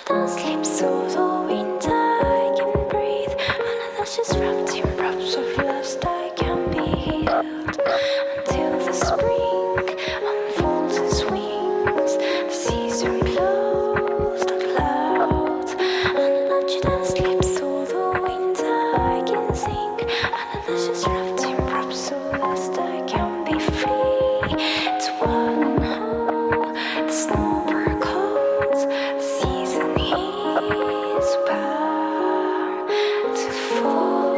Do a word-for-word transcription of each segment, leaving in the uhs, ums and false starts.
don't sleep, so the winter I can breathe. And that's just wrapped in wraps of lust. I can be healed until the spring unfolds its wings. The season blows the clouds, and that you don't sleep, so the winter I can sing. And that's just wrapped in wraps of lust. I can be free. It's one and whole. The snowbird calls. The season is bound to fall.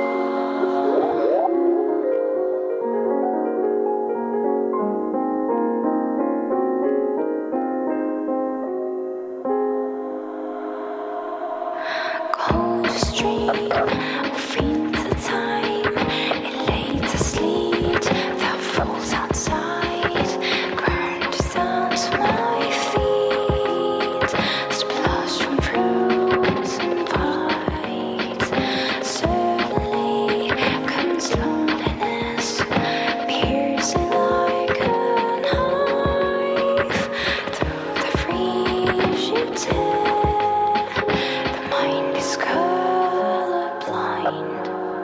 Cold stream of winter time, elate sleet that falls outside, crashes down to my feet, splash from frozen pipes. Suddenly comes loneliness, piercing like a knife through the frigid air. The mind is colorblind.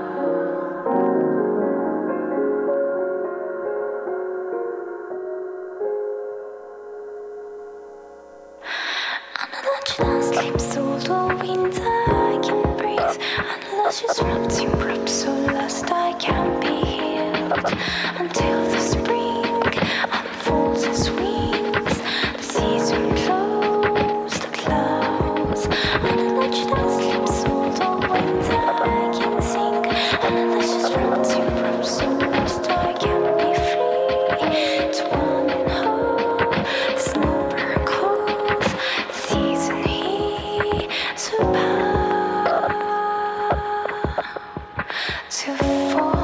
And that you don't sleep, so the winter I can breathe. And that's just wrapped in wraps so lust I can be healed until the spring unfolds its wings. The season close the clouds. And that you don't sleep, so the winter I can sing. And that's just wrapped in wraps so lust I can be free. It's one and whole. The snowbird calls. The season he's about to fall.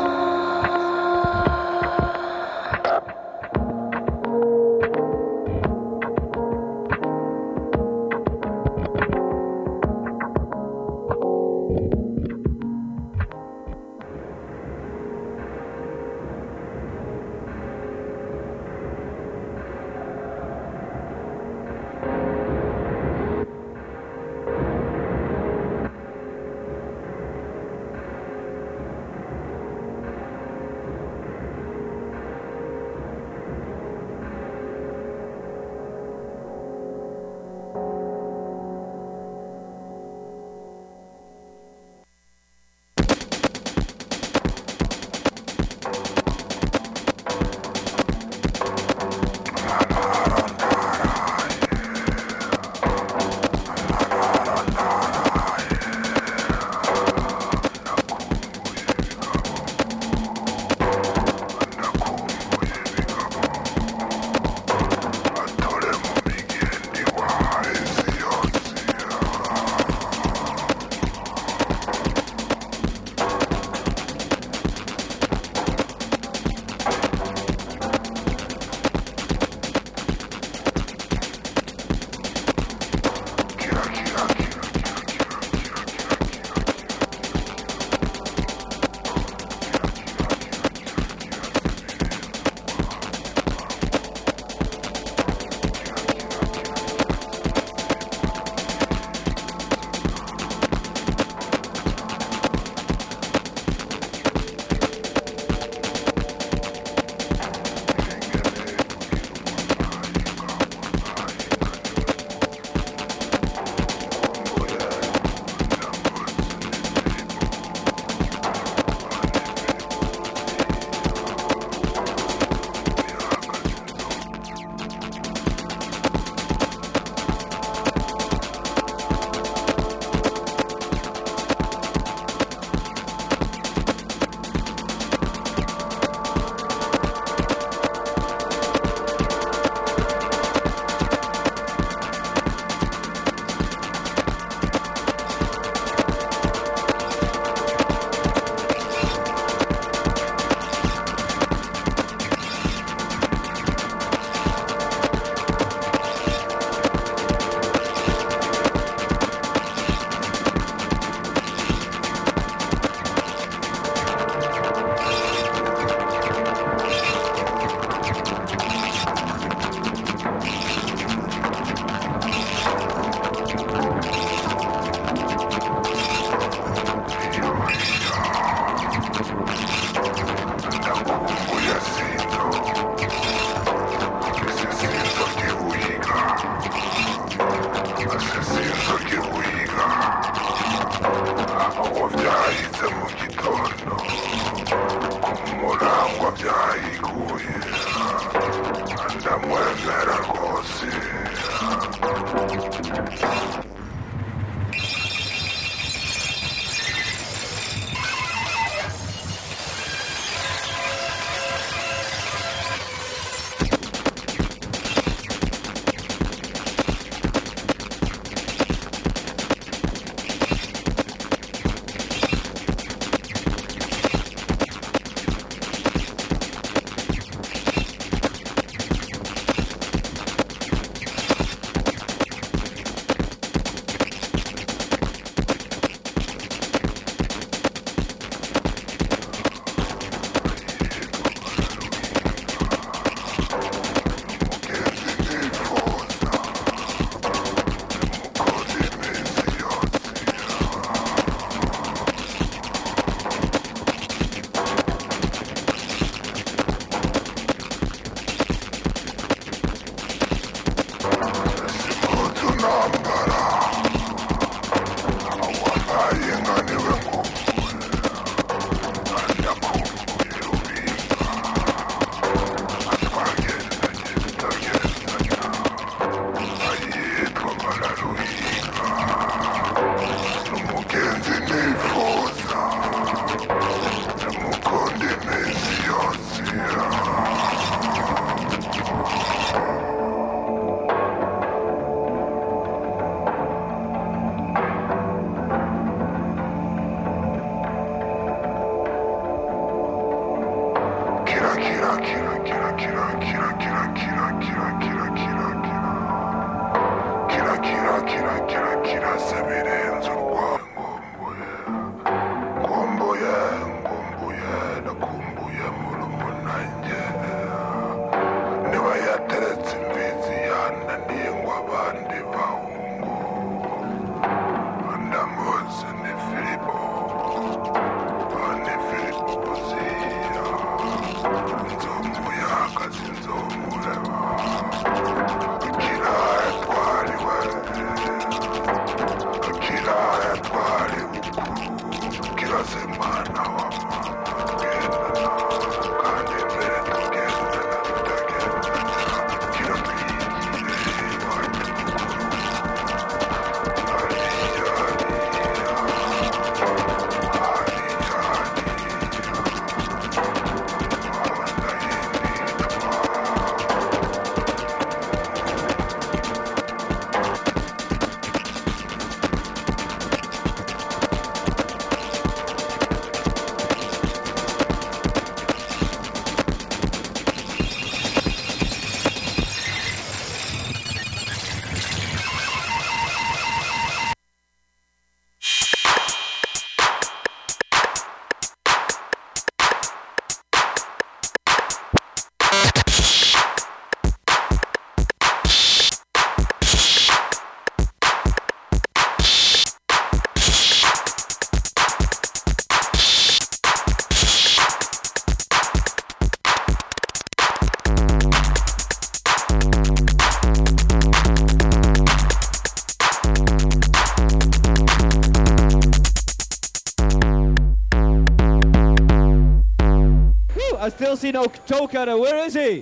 I still see no toe cutter. Where is he?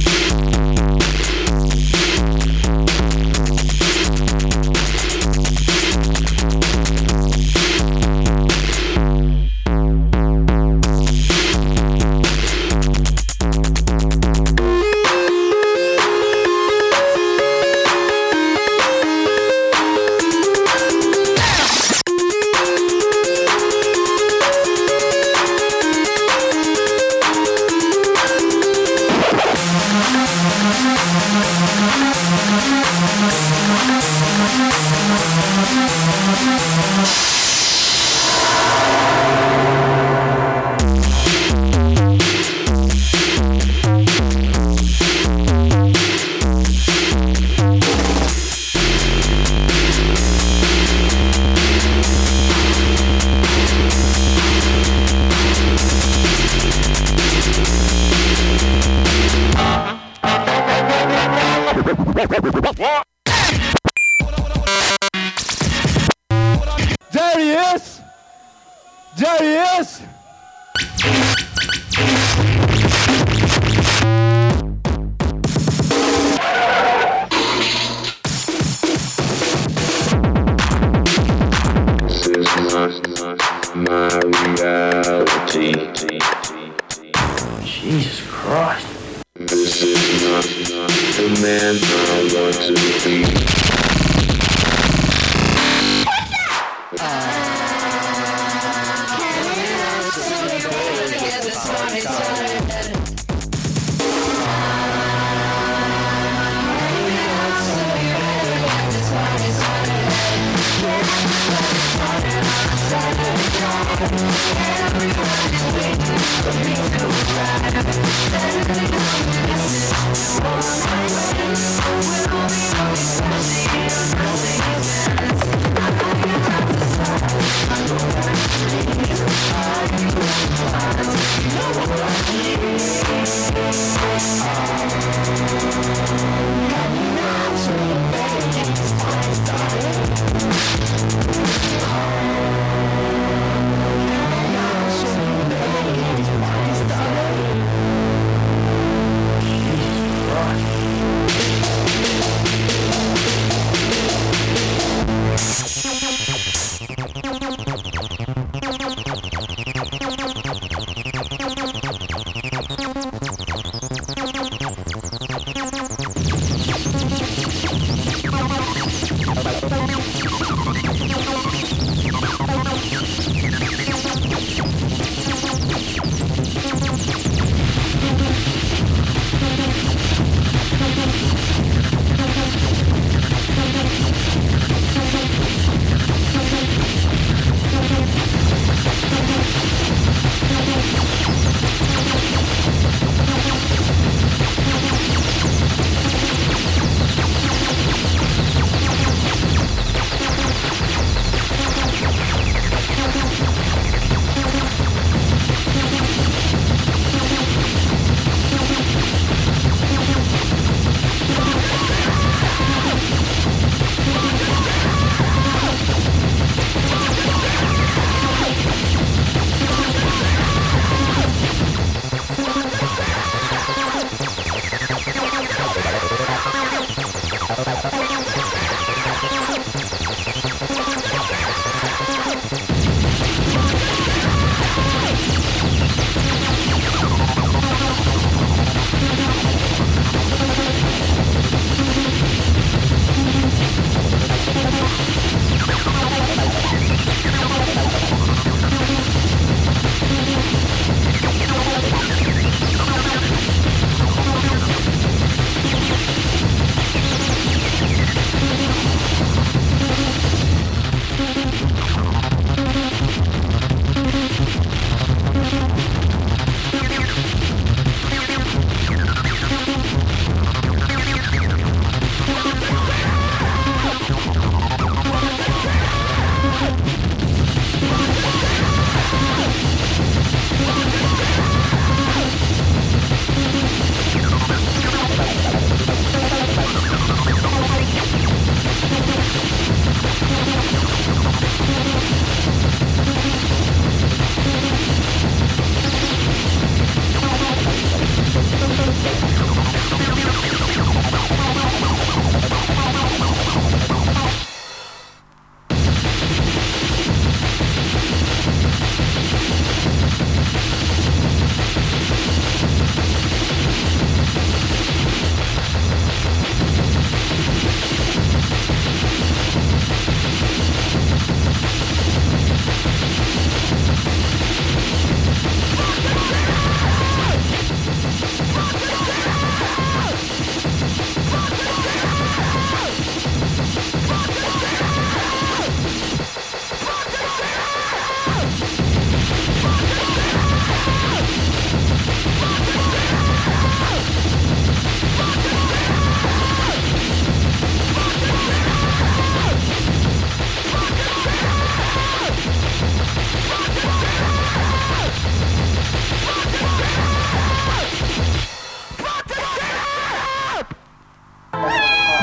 There he is! There he is! This is not my reality. Jesus Christ. This is not the man I want to be. We'll be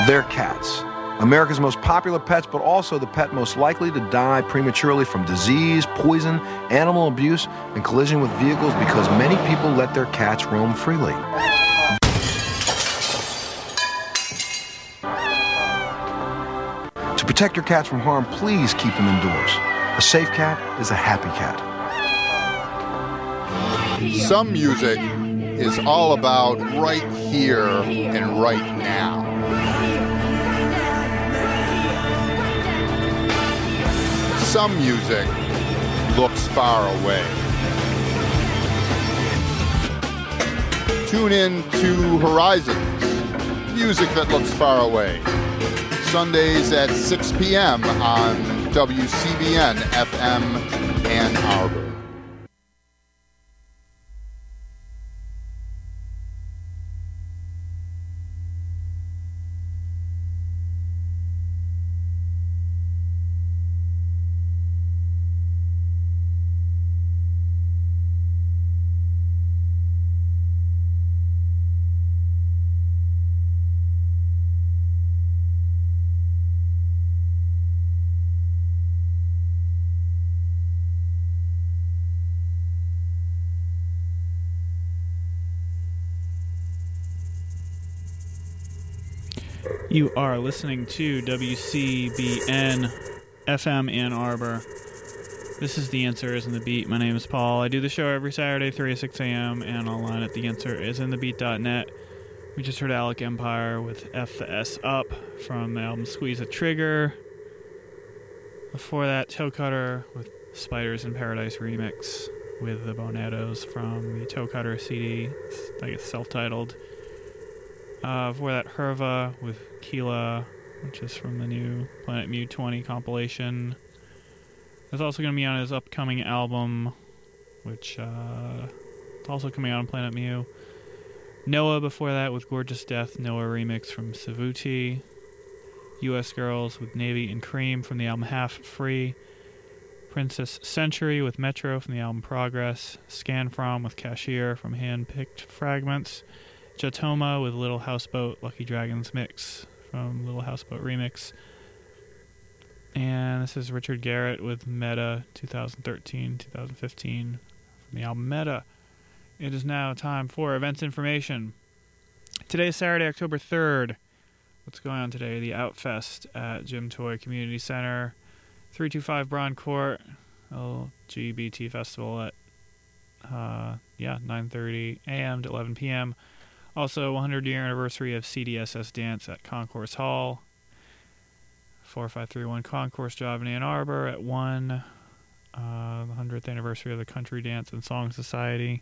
They're cats. America's most popular pets, but also the pet most likely to die prematurely from disease, poison, animal abuse, and collision with vehicles because many people let their cats roam freely. To protect your cats from harm, please keep them indoors. A safe cat is a happy cat. Some music is all about right here and right now. Some music looks far away. Tune in to Horizons, music that looks far away. Sundays at six p.m. on W C B N F M Ann Arbor. You are listening to W C B N F M Ann Arbor. This is The Answer is in the Beat. My name is Paul. I do the show every Saturday, three to six a.m. and online at the answer is in the beat dot net. We just heard Alec Empire with F the S Up from the album Squeeze a Trigger. Before that, Toe Cutter with Spiders in Paradise remix with the Bonatos from the Toe Cutter C D. It's, I guess, self-titled. Uh, before that, Herva with Keela, which is from the new Planet Mew twenty compilation. It's also going to be on his upcoming album, which uh, it's also coming out on Planet Mew. Noah before that with Gorgeous Death, Noah remix from Savuti. U S Girls with Navy and Cream from the album Half Free. Princess Century with Metro from the album Progress. Scan From with Cashier from Handpicked Fragments. Jatoma with Little Houseboat, Lucky Dragons Mix from Little Houseboat Remix. And this is Richard Garrett with Meta twenty thirteen to twenty fifteen from the album Meta. It is now time for events information. Today is Saturday, October third. What's going on today? The Outfest at Jim Toy Community Center. three two five Braun Court. L G B T Festival at uh, yeah nine thirty a.m. to eleven p.m. Also, one hundred year anniversary of C D S S Dance at Concourse Hall. four five three one Concourse Drive in Ann Arbor at one. Uh, the one hundredth anniversary of the Country Dance and Song Society.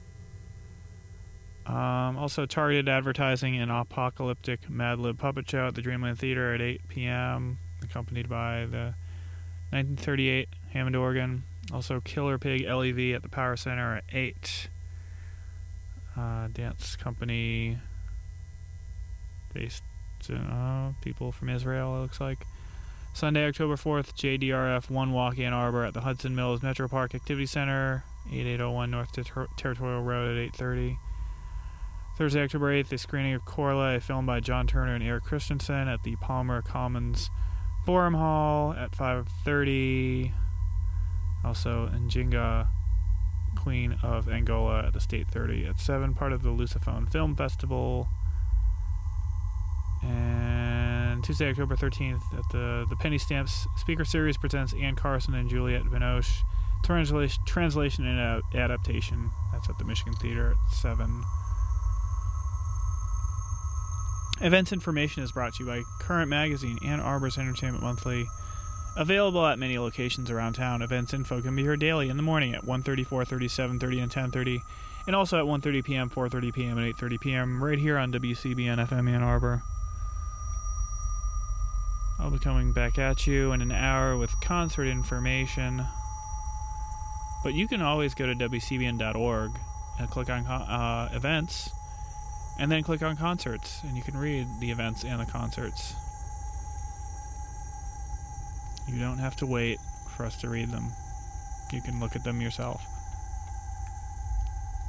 Um, also, targeted advertising and apocalyptic Mad Lib Puppet Show at the Dreamland Theater at eight p.m., accompanied by the nineteen thirty-eight Hammond organ. Also, Killer Pig L E V at the Power Center at eight. Uh, dance company based uh, people from Israel, it looks like. Sunday, October fourth, J D R F One Walk Ann Arbor at the Hudson Mills Metro Park Activity Center, eighty-eight oh one North Ter- Territorial Road at eight thirty. Thursday, October eighth, a screening of Corla, a film by John Turner and Eric Christensen at the Palmer Commons Forum Hall at five thirty. Also, Njinga, Queen of Angola at the State thirty at seven, part of the Lusophone Film Festival. And Tuesday, October thirteenth, at the, the Penny Stamps Speaker Series presents Ann Carson and Juliette Binoche, translation, translation and uh, adaptation. That's at the Michigan Theater at seven. Events information is brought to you by Current Magazine, Ann Arbor's Entertainment Monthly. Available at many locations around town, events info can be heard daily in the morning at one thirty, four thirty, seven thirty, and ten thirty, and also at one thirty p.m., four thirty p.m., and eight thirty p.m. right here on W C B N F M Ann Arbor. I'll be coming back at you in an hour with concert information, but you can always go to W C B N dot org and click on uh, events, and then click on concerts, and you can read the events and the concerts. You don't have to wait for us to read them. You can look at them yourself.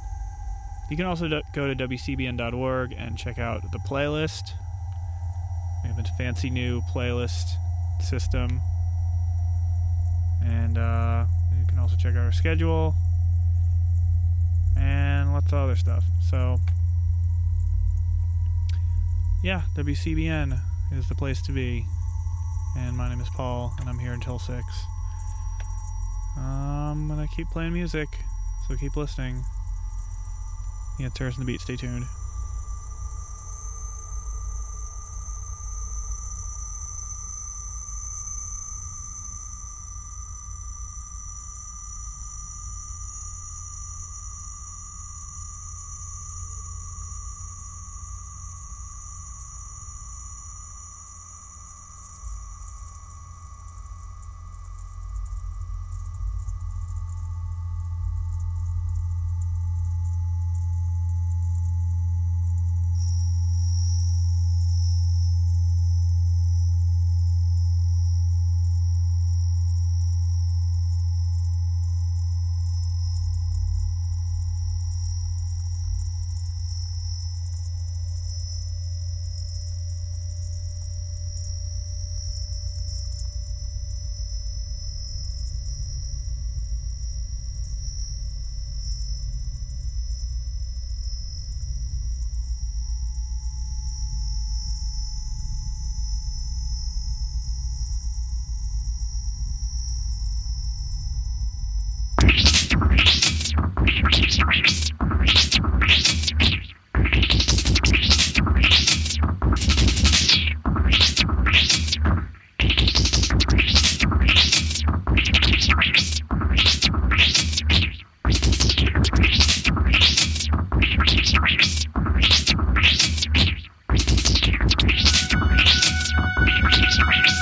You can also do- go to W C B N dot org and check out the playlist. We have a fancy new playlist system. And uh, you can also check out our schedule. And lots of other stuff. So, yeah, W C B N is the place to be. And my name is Paul, and I'm here until six. I'm gonna keep playing music, so keep listening. The answer is in the beat. Stay tuned.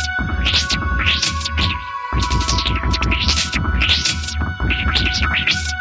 We'll be right back.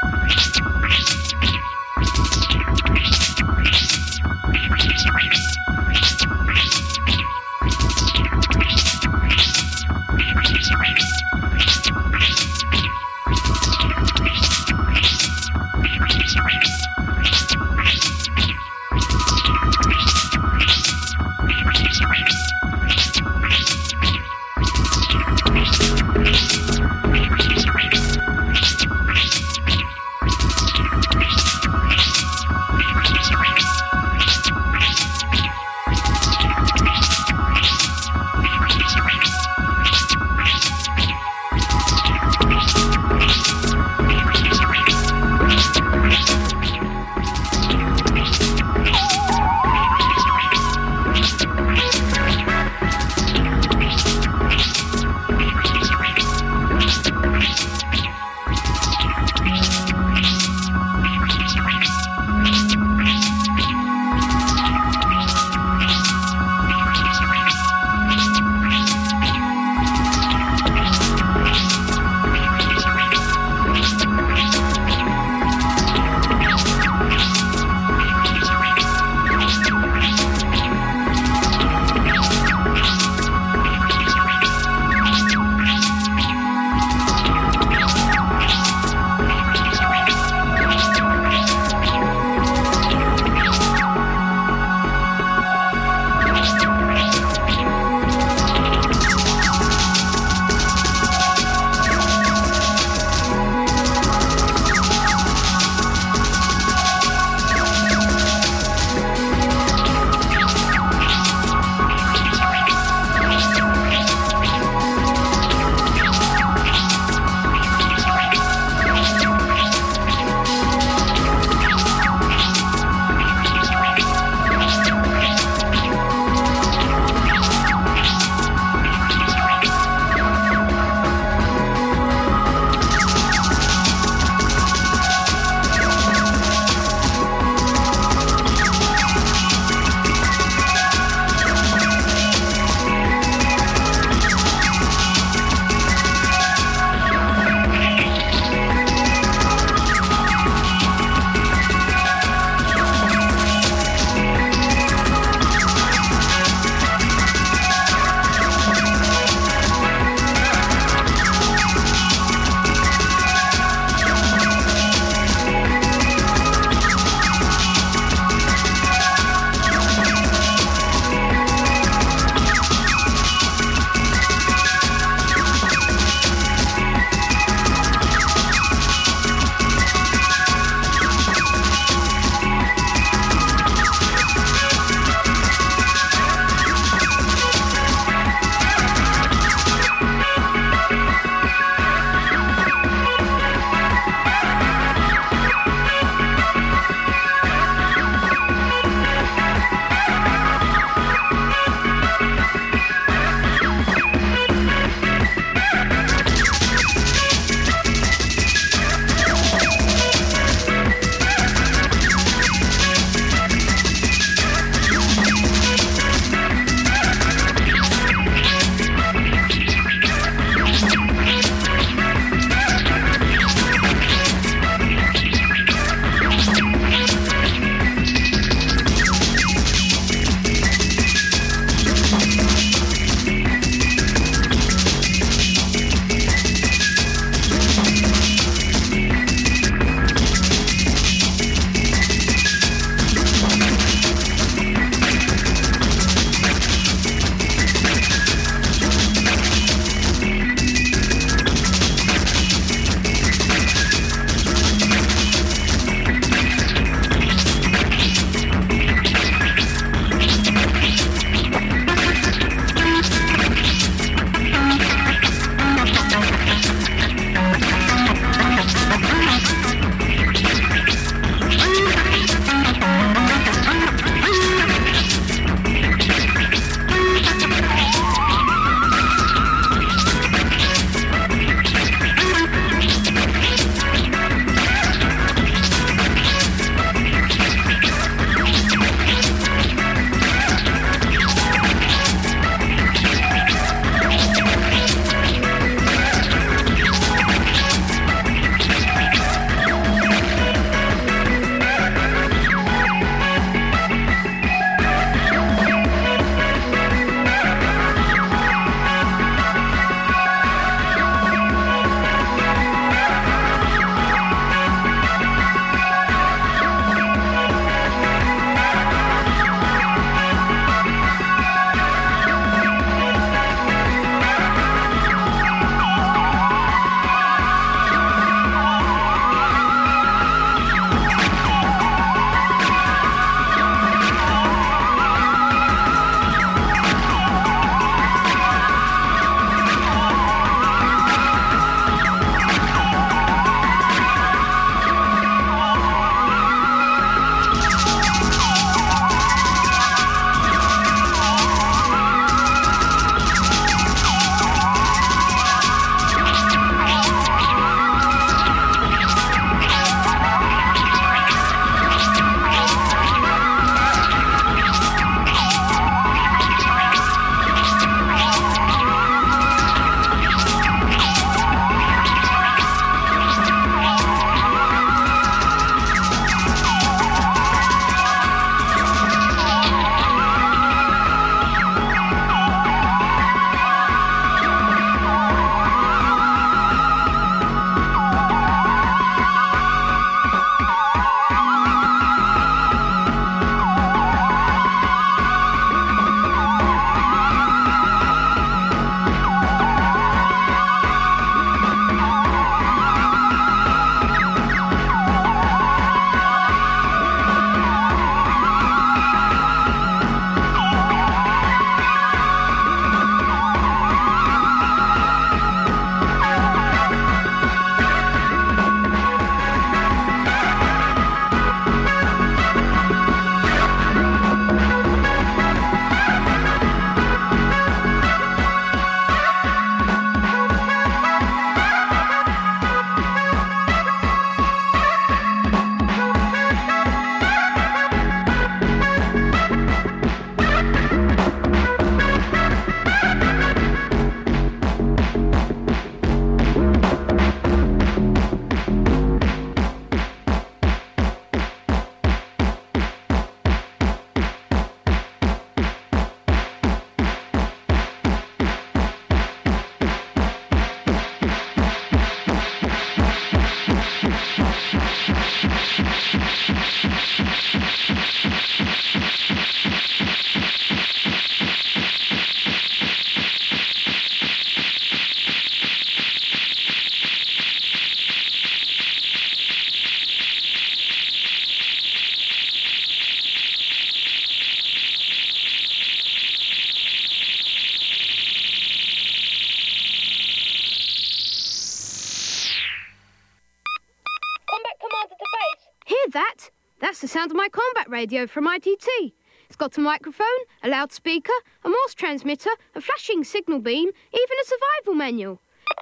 that? That's the sound of my combat radio from I T T. It's got a microphone, a loudspeaker, a Morse transmitter, a flashing signal beam, even a survival manual.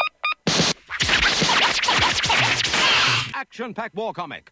Action-packed war comic.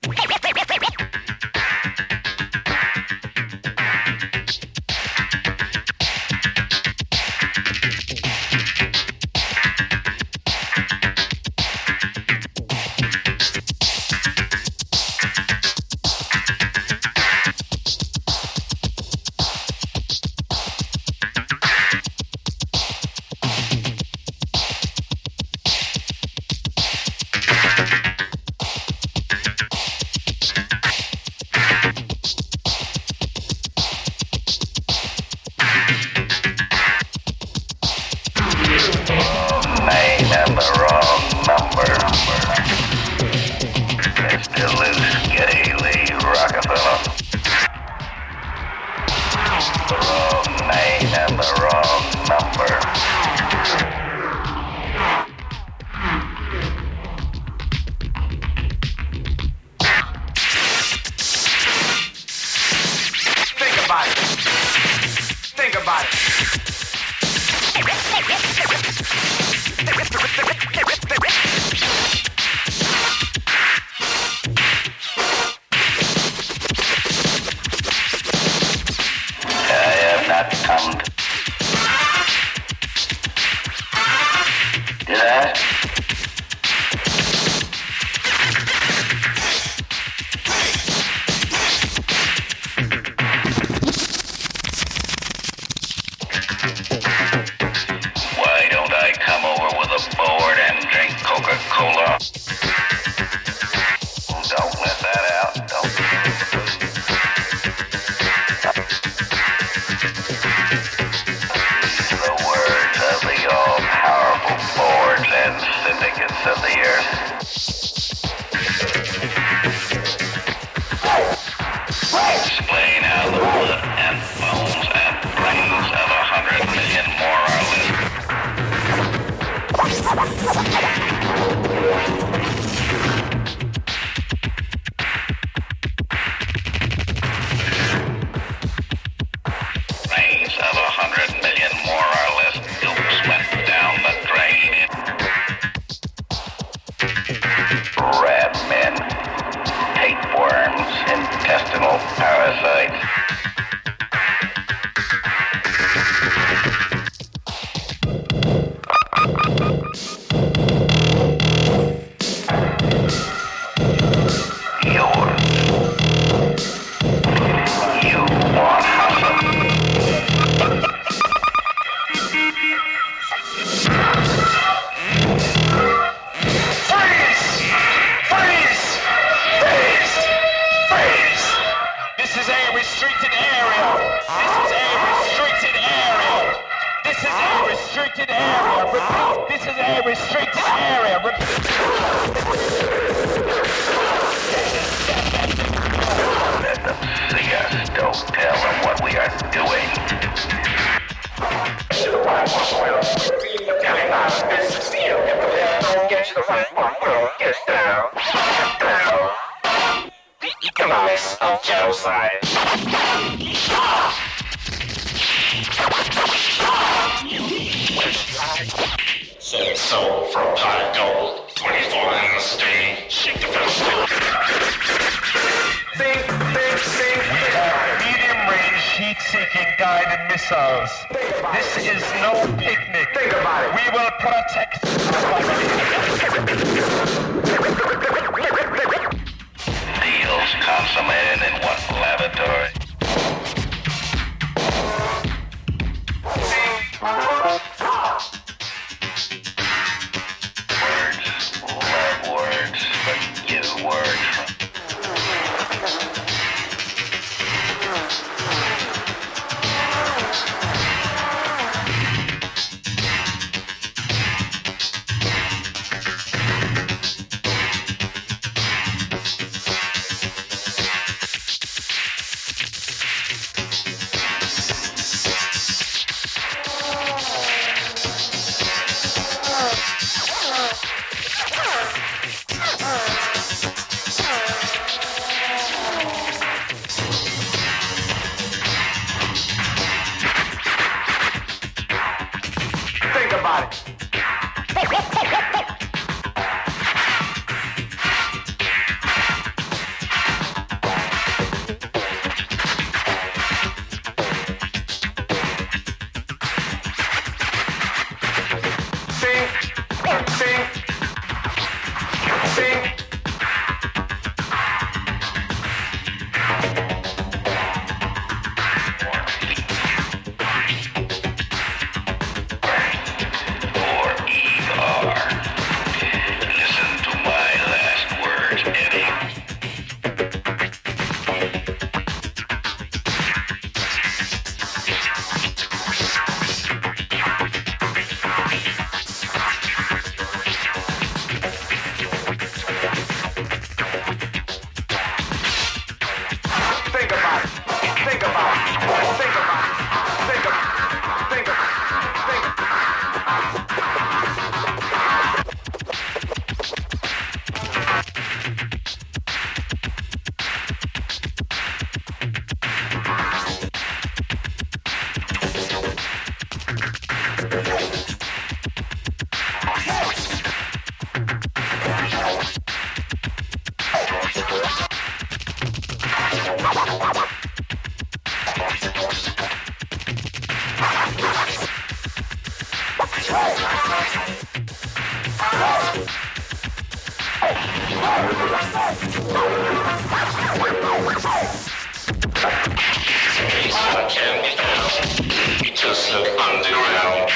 Just look underground.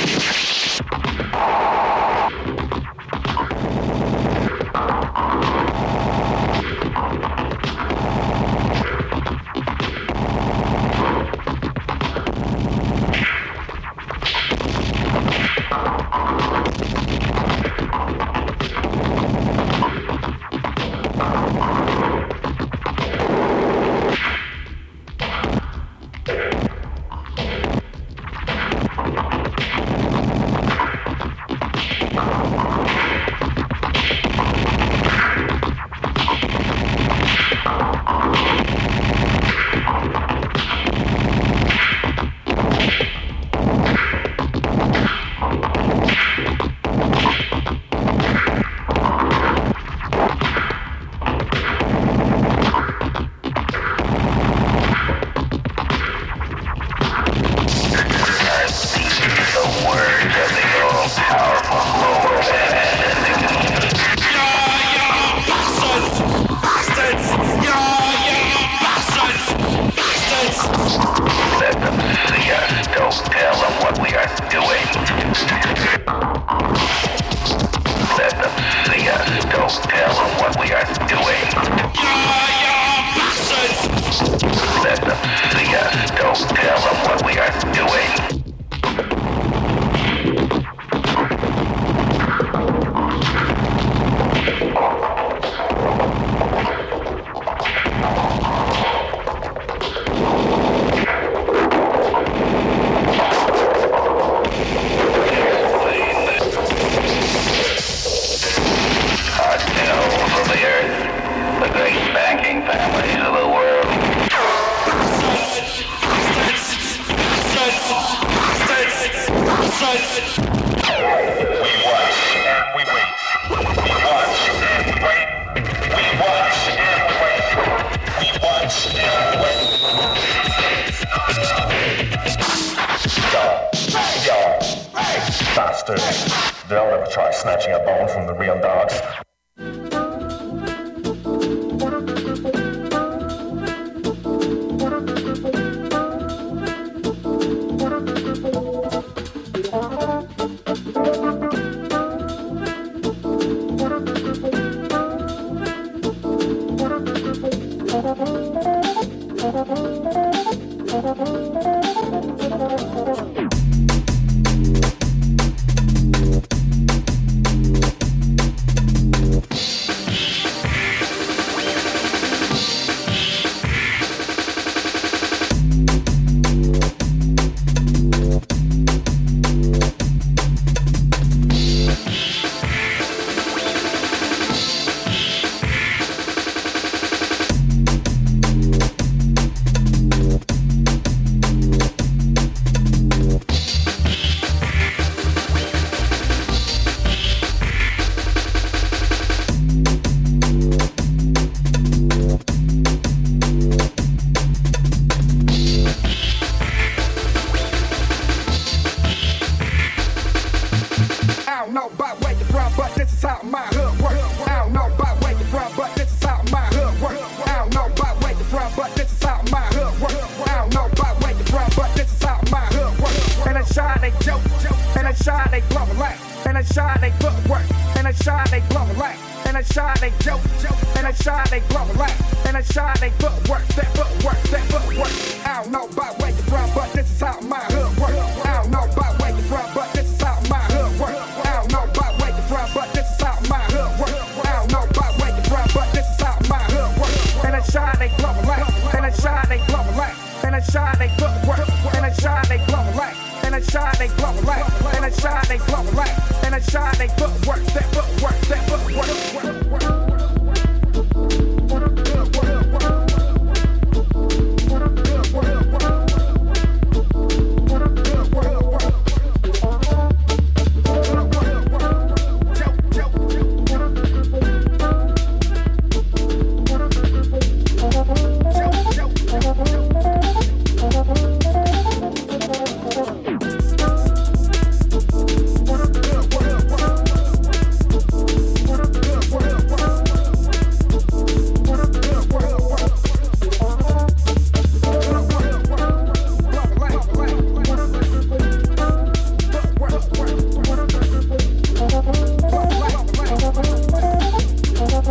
They'll never try snatching a bone from the real dogs. And I shine they footwork, that footwork.